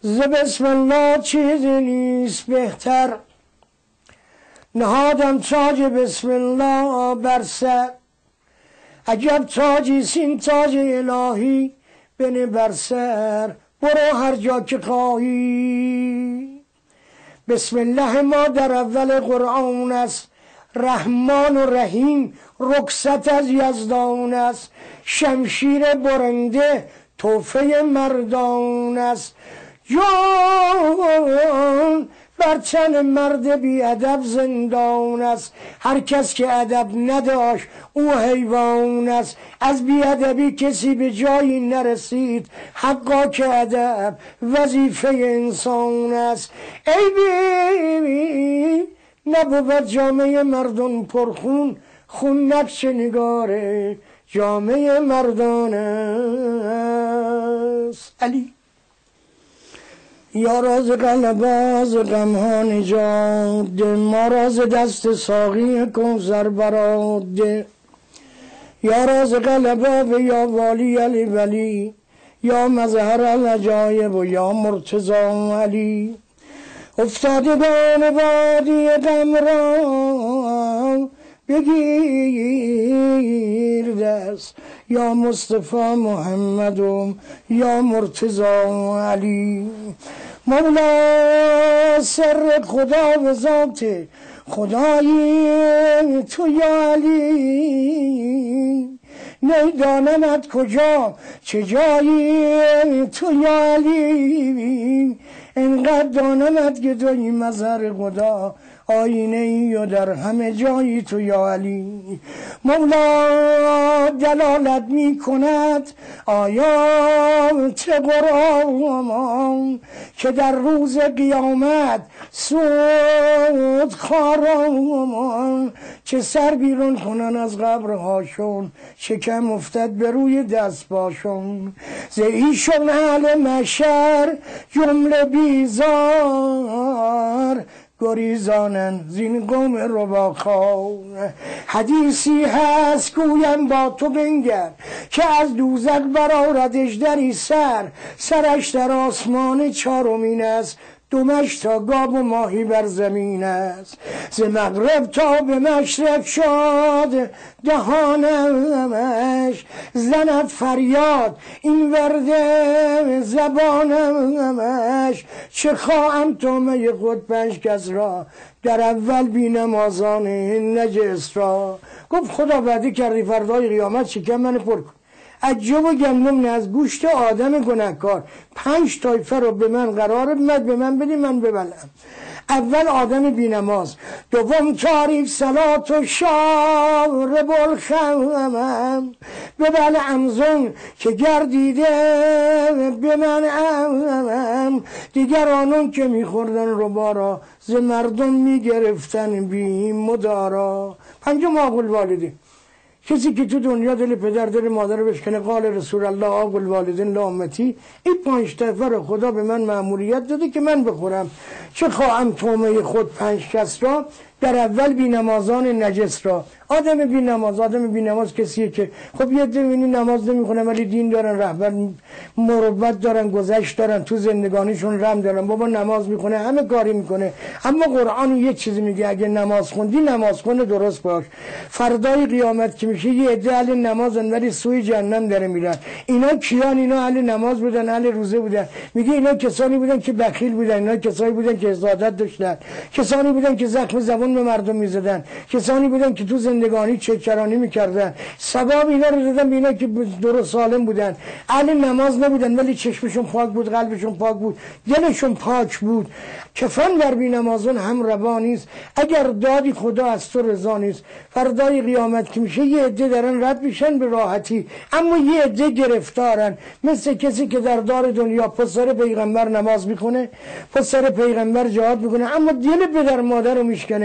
ز بسم الله چیزی نیست بهتر، نهادم تاج بسم الله بر سر. عجب تاجی سین تاج الهی بنه بر سر، برو هر جا که خواهی. بسم الله ما در اول قرآن است، رحمان و رحیم رخصت از یزدان است. شمشیر برنده توفه مردان است، جان بر تن مرد بی ادب زندان است. هر کس که ادب نداشت او حیوان است. از بی ادبی کسی به جایی نرسید، حقا که ادب وظیفه انسان است. ای بی نبود جامعه مردم پرخون، خون نقش نگاره جامعه مردان است. علی یا راز قلب از غمها نجات ده، ما راز دست ساقی کوثر برات ده. یا راز قلب یا والی علی ولی، یا مظهر العجایب و یا مرتضی علی. افتادگان وادی غم را بگیر دست، یا مصطفی محمد و یا مرتضی علی. مولا سر خدا و ذات خدایی تو یا علی، نیدانمت کجا چه جایی تو یا علی. انقدر دانمت که توی مظهر خدا، آینه ای و در همه جایی تو یا علی. مولا دلالت می کند آیات قرآن، که در روز قیامت سود خاران، چه سر بیرون کنن از قبرهاشون، شکم افتد به روی دست باشون. ز ایشون اهل محشر جمله بیزار، گریزانن زین قوم رباخوار. حدیثی هست گویم با تو بنگر، که از دوزخ برآرد اژدری سرش در آسمان چارمین است. دمش تا گاو و ماهی بر زمین است. ز مغرب تا به مشرق شاد دهانمش، زند فریاد این ورده زبانمش. چه خواهم تومه خود 5 کس را، در اول بی نمازان نجس را. گفت خدا وعده کردی فردای قیامت شکم من پر کن، عجب و گندم نه از گوشت آدم گنهکار 5 طایفه رو به من قرار بمد، به من بدی من ببلم. اول آدم بینماز، دوم تاریک صلات و شارب الخمم، ببل امزون که گردیده به من امم. دیگر آنون که میخوردن ربا را، ز مردم میگرفتن بی مدارا. 5 عاقل والدین، کسی که تو دنیا دل پدر دل مادر بشکنه، قال رسول الله عاقل والدین لا امتی. این 5 طایفه رو خدا به من مأموریت داده که من بخورم. چه خواهم تومه خود 5 کس را، در اول بی نمازان نجس را. آدم بی نماز کسیه که خب یه دمینی نماز نمیخونه ولی دین دارن، رهبر مروت دارن، گذشت دارن، تو زندگانیشون رم دارن، بابا نماز میخونه، همه کاری میکنه. اما قرآن یه چیزی میگه، اگه نماز خوندی نماز خونه درست باش. فردای قیامت که میشه یه عده اهل نمازن ولی سوی جهنم داره میرن. اینا کیان؟ اینا اهل نماز بودن، اهل روزه بودن. میگه اینا کسانی بودن که بخیل بودن، اینا کسانی بودن که حسادت داشتن، کسانی بودن که زخم زبون به مردم میزدن، کسانی بودن که تو زندگانی چکرانی میکردن. ثواب اینا رو دادن به اینا که درست سالم بودن، اهل نماز نبودن ولی چشمشون پاک بود، قلبشون پاک بود، دلشون پاک بود. کفن بر بی نمازان هم روا نیست، اگر دادی خدا از تو رضا نیست. فردای قیامت که میشه یه عده دارن رد میشن به راحتی، اما یه عده گرفتارن، مثل کسی که در دار دنیا پسر پیغمبر نماز میکنه، پسر پیغمبر جهاد میکنه، اما دل پدر مادر رو میشکنه.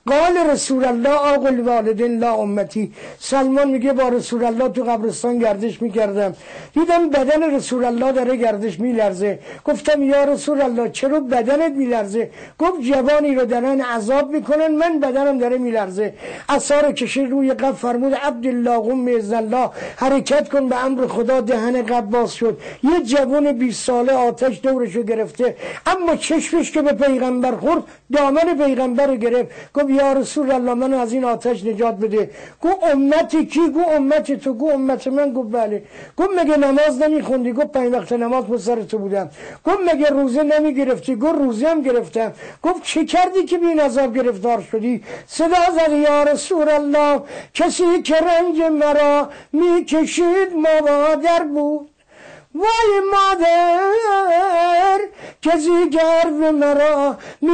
قال رسول الله آق الوالدین لا امتی. سلمان میگه با رسول الله تو قبرستان گردش میکردم، دیدم بدن رسول الله داره گردش میلرزه. گفتم یا رسول الله چرا بدنت میلرزه؟ گفت جوانی رو دارن عذاب میکنن، من بدنم داره میلرزه. عصا رو کشید روی قبر، فرمود عبدالله قم باذن الله، حرکت کن به امر خدا. دهن قبر باز شد، یه جوان 20 ساله آتش دورشو گرفته، اما چشمش که به پیغمبر خورد دامن پیغمبر رو گرفت. گفت یا رسول الله من از این آتش نجات بده. گفت امتی کی؟ گفت امت تو. گفت امت من؟ گفت بله. گفت مگه نماز نمیخوندی؟ گفت 5 وقت نماز پشت سر تو بودم. گفت مگه روزه نمیگرفتی؟ گفت روزه هم گرفتم. گفت چه کردی که به این عذاب گرفتار شدی؟ صدا زد یا رسول الله کسی که رنج مرا میکشید مادر بود. وای مادر کسی گرد مرا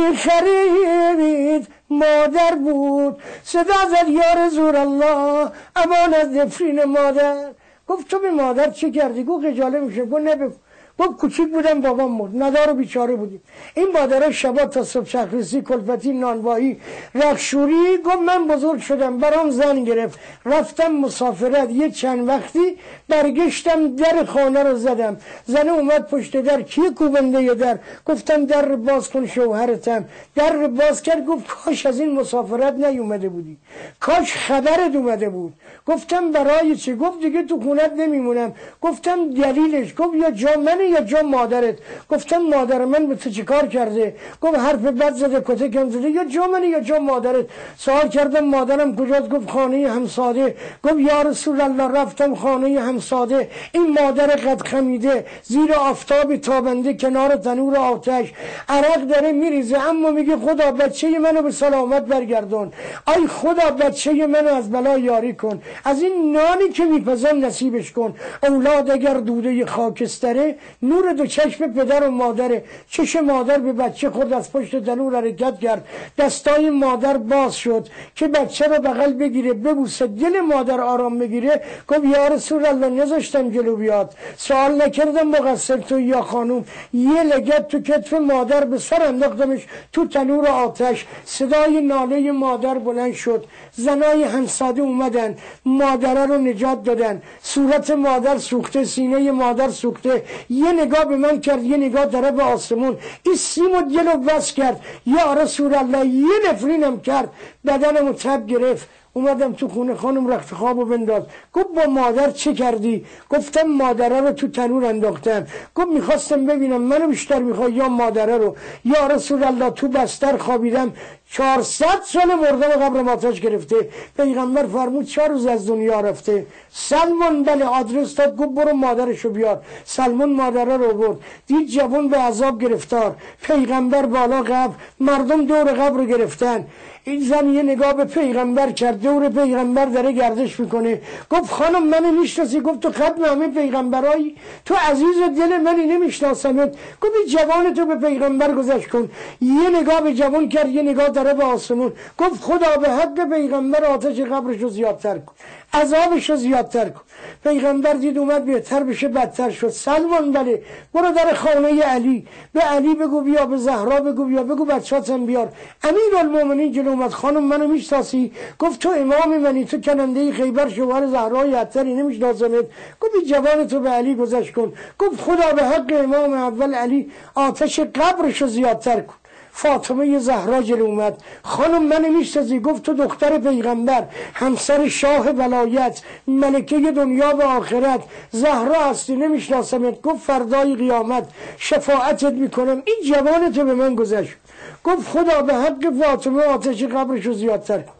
میخرید مادر بود. صدا زد یا رسول الله امان از نفرین مادر. گفت تو به مادر چه کردی؟ گفت خجاله میشه. گفت نه بگو. گفت کوچیک بودم بابام مرد، ندار و بیچاره بودیم. این مادرها شبا تا صبح شخصی کلفتی نانوایی رخشوری. گفت من بزرگ شدم برام زن گرفت، رفتم مسافرت، یه چند وقتی برگشتم در خانه رو زدم، زن اومد پشت در، کی کوبنده ی در؟ گفتم در باز کن شوهرتم. در باز کرد. گفت کاش از این مسافرت نیومده بودی، کاش خبرت اومده بود. گفتم برای چی؟ گفت دیگه تو خونت نمیمونم. گفتم دلیلش؟ گفت یا جا منه یا جا مادرت. گفتم مادر من به تو چی کار کرده؟ گفت حرف بد زده، کتکم زده. یا جا منه یا جا مادرت. سوال کردم مادرم کجاست؟ گفت خانه همساده. گفت یا رسول الله رفتم خانه همساده، این مادر قد خمیده زیر آفتاب تابنده کنار تنور آتش عرق داره میریزه، اما میگه خدا بچه منو به سلامت برگردون. ای خدا بچه منو از بلا یاری کن، از این نانی که میپزم نصیبش کن. اولاد اگر دوده خاکستره، نور دو چشم پدر و مادره. چشم مادر به بچه خود از پشت تنور حرکت کرد، دستای مادر باز شد که بچه رو بغل بگیره ببوسه، دل مادر آرام بگیره. گفت یا رسول الله نذاشتم جلو بیاد، سوال نکردم مقصر تو یا خانوم. یه لگد تو کتف مادر به سر انداختمش تو تنور آتش. صدای ناله مادر بلند شد، زنای همساده اومدن، مادر رو نجات دادن. صورت مادر سوخته، سینه مادر سوخته. یه نگاه به من کرد، یه نگاه طرف آسمون. این سیم و دل رو بس کرد. یا رسول الله یه نفرینم کرد، بدنمو تب گرفت. اومدم تو خونه، خانم رخت خوابو بنداز. گفت با مادر چه کردی؟ گفتم مادره رو تو تنور انداختم. گفت میخواستم ببینم منو بیشتر میخوای یا مادره رو؟ یا رسول الله تو بستر خوابیدم، 400 سال مردم قبر آتش گرفته. پیغمبر فرمود 4 روز از دنیا رفته. سلمان بله آدرس داد، گفت برو مادرشو بیار. سلمان مادره رو برد، دید جوان به عذاب گرفتار. پیغمبر بالا قبر، مردم دور قبر رو گرفتن. این زن یه نگاه به پیغمبر کرد، دور پیغمبر داره گردش میکنه. گفت خانم منو میشناسی؟ گفت تو ختم همه پیغمبرایی، تو عزیز دل منی، نمیشناسمت. گفت این جوان تو به پیغمبر گذشت کن. یه نگاه به جوان کرد، یه نگاه داره به آسمون. گفت خدا به حق پیغمبر آتش قبرش رو زیادتر کن، عذابش رو زیادتر کن. پیغمبر دید اومد بهتر بشه بدتر شد. سلمان بله برو در خانه علی، به علی بگو بیا، به زهرا بگو بیا، بگو بچه‌تون بیار. امیرالمومنین جلو اومد، خانم منو میشناسی؟ گفت تو امام منی، تو کننده خیبر شوهر زهرای عطاری، نمیشناسمت. گفت این جوان تو به علی گذشت کن. گفت خدا به حق امام اول علی آتش قبرش رو زیادتر کن. فاطمه زهرا جلو اومد، خانم من میشناسی؟ گفت تو دختر پیغمبر، همسر شاه ولایت، ملکه دنیا و آخرت، زهرا هستی، نمیشناسمت. گفت فردای قیامت شفاعتت میکنم. این جوان تو به من گذشت. گفت خدا به حق فاطمه آتش قبرش رو زیادتر کن.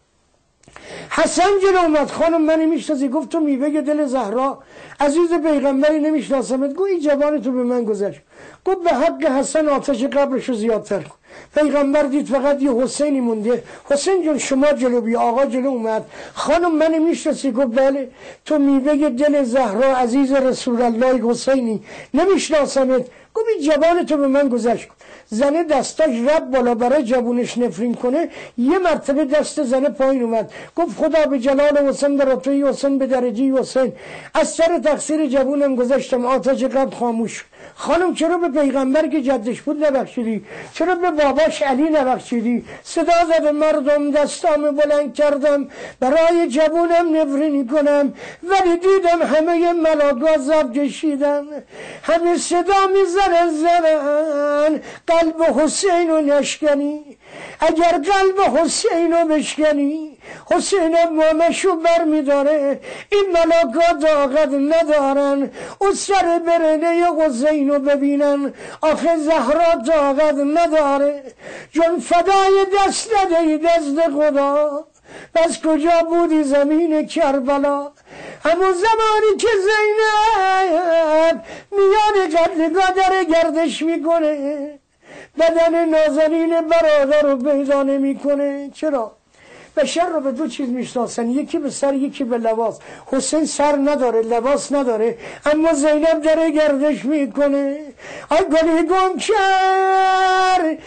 حسن جلو اومد، خانم من میشناسی؟ گفت تو میوه دل زهرا، عزیز پیغمبری، نمیشناسمت. گفت این جوان تو به من گذشت. گفت به حق حسن آتش قبرش رو زیادتر کن. پیغمبر دید فقط یه حسینی مونده. حسین جون شما جلو بیا. آقا جلو اومد، خانم من میشناسی؟ گفت بله تو میوه دل زهرا، عزیز رسول الله حسینی، نمیشناسمت. گفت این جوان تو به من گذشت کن. زنه دستاش رب بالا برای جوونش نفرین کنه، یه مرتبه دست زنه پایین اومد، گفت خدا به جلال حسین، به رتبه حسین، به درجه حسین از سر تقصیر جوونم گذشتم، آتش قلب خاموش. خانم چرا به پیغمبر که جدش بود نبخشیدی؟ چرا به باباش علی نبخشیدی؟ صدا زد مردم، دستامو بلند کردم برای جوونم نفرینی کنم، ولی دیدم همه ملاکا زب کشیدن، همه صدا میزنن زنن قلب حسین رو نشکنی. اگر قلب حسین رو بشکنی، حسین مامشو بر میداره، این ملاکا طاقت ندارن او سر برنه حسین رو ببینن. آخه زهرا طاقت نداره، جون فدای دست ندهی دست خدا. بس کجا بودی زمین کربلا؟ همون زمانی که زینب میان قتلگاه داره گردش میکنه، بدن نازنین برادر رو پیدا نمیکنه. چرا؟ بشر رو به دو چیز میشناسن، یکی به سر، یکی به لباس. حسین سر نداره، لباس نداره، اما زینب داره گردش میکنه. آی گلی گم کرد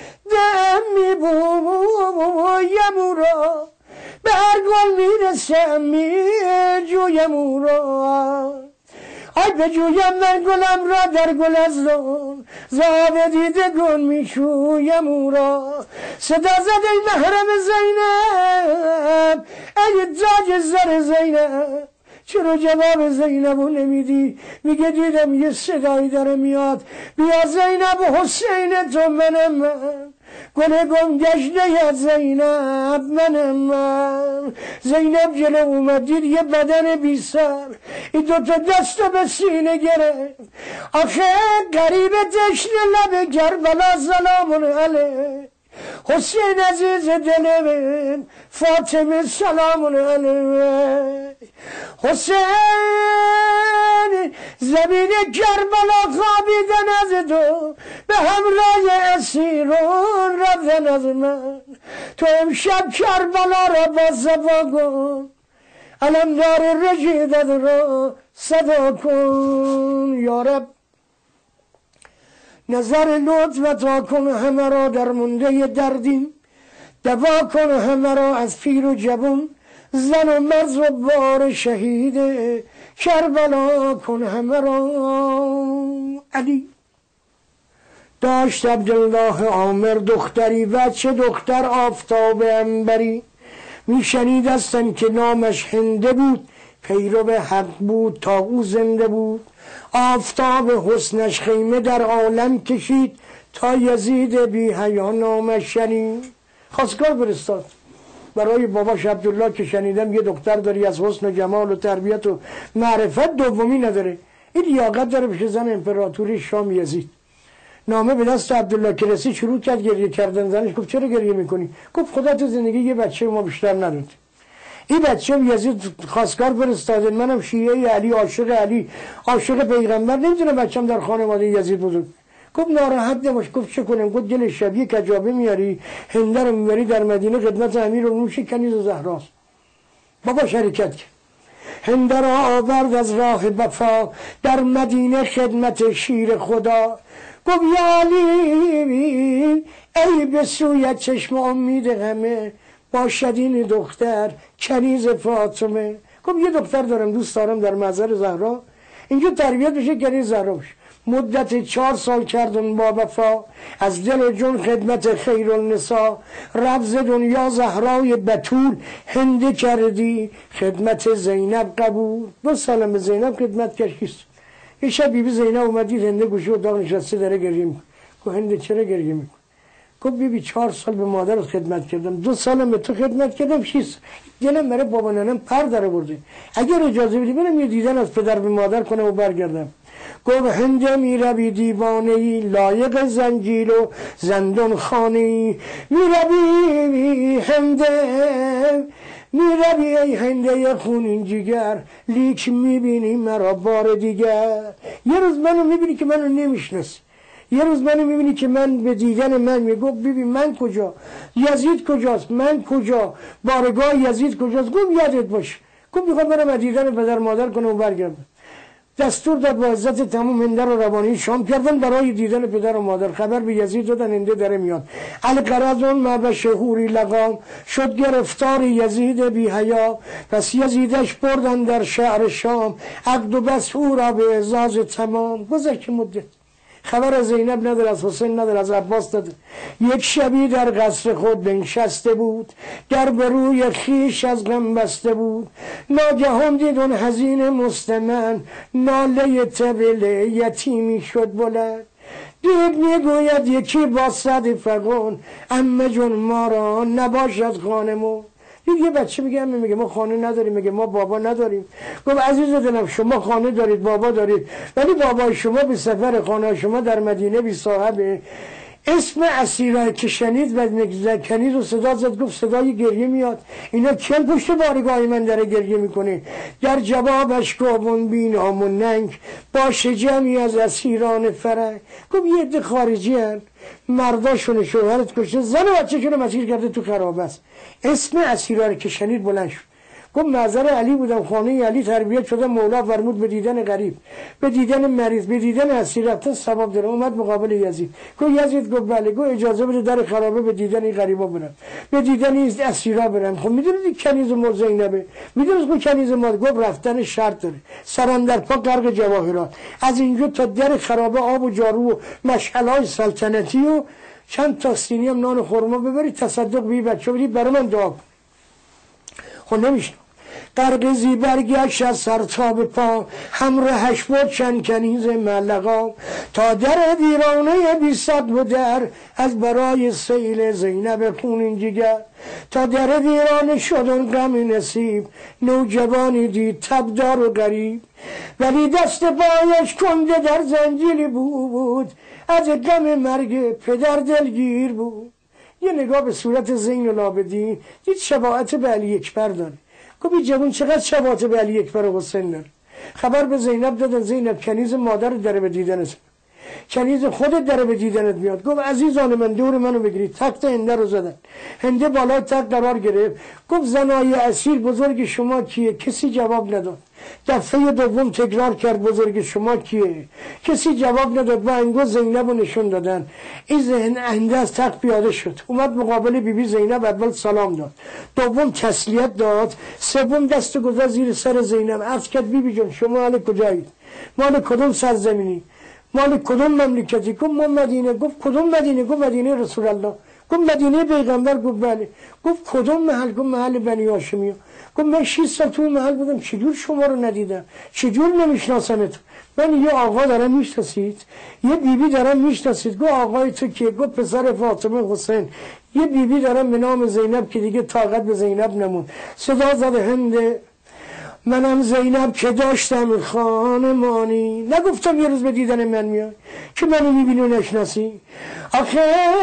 میبویم او را، به هر گل میرسم میجویم او را. آی بجویم من گلم را در گل از لون، زاده دیده گل میشویم او را. صدا زد ای محرم زینب، ای تاج زر زینب، چرا جواب زینبو نمیدی؟ میگه دیدم یه صدایی داره میاد، بیا زینب حسین تو منم من، گل گم گشته زینب منم من. زینب جلو اومد، دید یه بدن بی سر، این دوتا دست به سینه گرفت. آخه قریب تشن لب کربلا سلام علیه، حسین عزیز دل من، فاطمه سلام علیه. حسین زمین کربلا خوابیدن از تو، به همراه اسیرون رفتن از من. تو امشب کربلا را با صفا کن، علمدار رشیدت را صدا کن. یارب نظر لطف تا کن همه را در مونده دردیم، دوا کن همه را از پیر و جوان، زن و مرد و بار شهید کربلا کن همه را. علی داشت عبدالله عامر دختری، بچه دختر آفتاب انبری، میشنیدستن که نامش هنده بود، پیرو حق بود تا او زنده بود. آفتاب حسنش خیمه در عالم کشید، تا یزید بی حیا نامش شنید. خواستگار فرستاد برای باباش عبدالله که شنیدم یه دختر داری از حسن و جمال و تربیت و معرفت دومی نداره، این لیاقت داره بشه زن امپراتوری شام یزید. نامه به دست عبدالله که رسید شروع کرد گریه کردن. زنش گفت چرا گریه میکنی؟ گفت خدا تو زندگی یه بچه ما بیشتر نداد. این بچه یزید خواستگار فرستاده، منم شیعه علی، عاشق علی، عاشق پیغمبر، نمیدونم بچم در خانواده یزید بزرگ. گفت ناراحت نباش. گفت چه کنم؟ گفت گل شبیه کجابه میاری، هنده رو میبری در مدینه خدمت امیرالمومنین کنیز و زهراست. بابا شرکت کرد، هنده را آورد از راه وفا، در مدینه خدمت شیر خدا. گفت یا علی ای به سویت چشم امید همه، باشد این دختر کنیز فاطمه. گفت یه دختر دارم دوست دارم در مزار زهرا، اینجا تربیت بشه کنیز زهرا بشه. مدت 4 سال کردن با وفا، از دل و جون خدمت خیرالنسا. ربز دنیا زهرای بتول هنده کردی، خدمت زینب قبول. 2 سالم به زینب خدمت کشیست. یه شب بیبی زینب اومدید هنده گوشه اتاق نشسته داره گریه میکنه. گفت هنده چرا گریه میکنه؟ گفت بیبی 4 سال به مادرت خدمت کردم، 2 سالم به تو خدمت کردم، 6 دلم برای بابا ننم پر در برده، اگر اجازه بدی برم یه دیدن از پدر به مادر کنم و برگردم. گفت هنده میروی دیوانه ای، لایق زنجیل و زندان خانه ای، میروی هنده میروی ای هنده خونین جگر، لیک میبینی مرا بار دیگر. یه روز منو میبینی که منو نمیشناسی، یه روز منو میبینی که من به دیدن من میگفت ببین من کجا، یزید کجاست، من کجا، بارگاه یزید کجاست. گفت یادت باشه. گفت میخوام برم دیدن پدر مادر کنم و برگردم. دستور داد با عزت تمام هنده رو روانه شام کردن برای دیدن پدر و مادر. خبر به یزید دادن هنده داره میاد. القرضون ما به شهوری لقام شد گرفتار یزید بی حیا. پس یزیدش بردن در شهر شام عقد و بس او را به اعزاز تمام. گذشت مدت خبر از زینب نداره، از حسین نداره، از عباس نداره. یک شبی در قصر خود بنشسته بود، در به روی خیش از غم بسته بود. ناگهان دید اون حزین مستمن، ناله طفل یتیمی شد بلند. دید میگوید یکی با صد فغان، عمه جون ما را نباشد خانمون. یه بچه میگه ما خانه نداریم، میگه ما بابا نداریم. گفت عزیز دلم شما خانه دارید، بابا دارید، ولی بابای شما به سفر، خانه شما در مدینه بی صاحبه. اسم اسیرایی که شنید و کنید و صدا زد، گفت صدای گریه میاد. اینا کل پشت بارگاه من داره گریه میکنه. در جوابش گفتن بینام و ننگ، باشه جمعی از اسیران فرنگ. گفت یه عده خارجی هن، مرداشون شوهرت کشته، زن و بچه شونه مسیر کرده تو خرابه است. اسم اسیرایی که شنید بلند شد. گفت نظر علی بودم، خانه علی تربیت شده، مولا فرمود به دیدن غریب، به دیدن مریض، به دیدن اسیر رفتن ثواب داره. اومد مقابل یزید. گفت یزید، گفت بله. گفت اجازه بده در خرابه به دیدن این غریبا برم، به دیدن این اسیرا برم. خب میدونید کنیز مر زینبه، میدونید که کنیز مر. گفت رفتن شرط داره، سرم در پا غرق جواهرات، از اینجا تا در خرابه آب و جارو و مشعل‌های سلطنتی و چند تا سینی هم نان و خرما ببرید تصدق بی بچه بدید برای من دعا. خب نمیشه. قرقزی برگشت از سر تا به پا، همراهش بود چند کنیز ملقا. تا در ویرانه 200 در، از برای سیل زینب خونین جگر. تا در ویرانه شد اون غم نصیب، نوجوانی دید تبدار و غریب. ولی دست پایش کنده در زنجیلی بود، از غم مرگ پدر دلگیر بود. یه نگاه به صورت زین العابدین دید شباهت به علی اکبر داره. گفت این جوان چقدر شباهت به علی اکبر و حسین داره. خبر به زینب دادن، زینب کنیز مادر داره به دیدنت، کنیز خودت داره به دیدنت میاد. گفت عزیزان من دور منو بگیرید. تخت هنده رو زدن، هنده بالای تخت قرار گرفت. گفت زنای اصیل بزرگ شما کیه؟ کسی جواب نداد. دفعه دوم تکرار کرد بزرگ شما کیه؟ کسی جواب نداد. با انگشت زینب رو نشون دادن. این ذهن هنده از تخت پیاده شد، اومد مقابل بیبی زینب. اول سلام داد، دوم تسلیت داد، سوم دست گذاشت زیر سر زینب. عرض کرد بیبی جان شما اهل کجایید؟ مال کدوم سرزمینی؟ مال کدوم مملکتی؟ گفت ما مدینه. گفت کدوم مدینه؟ گفت مدینه رسول الله. گفت مدینه پیغمبر؟ گفت بله. گفت کدوم محل؟ گفت محل بنی هاشمیه. گفت من 6 سال توی محل بودم، چجور شما رو ندیدم؟ چجور نمیشناسمت؟ من یه آقا دارم میشناسید، یه بیبی دارم میشناسید. گفت آقای تو کیه؟ گفت پسر فاطمه حسین. یه بیبی دارم به نام زینب که دیگه طاقت به زینب نمون. صدا زد هنده، منم زینب که داشتم خانمانی. نگفتم یه روز به دیدن من میاد که منو میبینی و نشناسی؟ آخه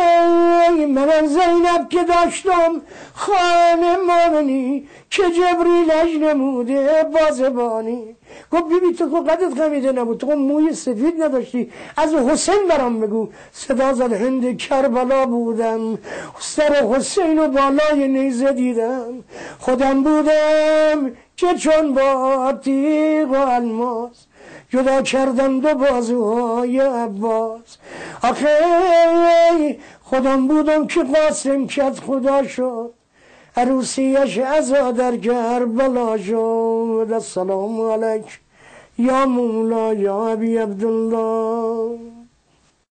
منم زینب که داشتم خانمانی، که جبریلش نموده بازبانی. گفت بیبی تو که قدت خمیده نبود، تو موی سفید نداشتی، از حسین برام بگو. صدا زد هند، کربلا بودم، سر حسین و بالای نیزه دیدم. خودم بودم که چون با تیغ و الماس، جدا کردم دو بازوهای عباس. آخه خودم بودم که قاسم کرد خدا شد، عروسیش عزا در کربلا شد. السلام علیک یا مولا یا ابی عبدالله.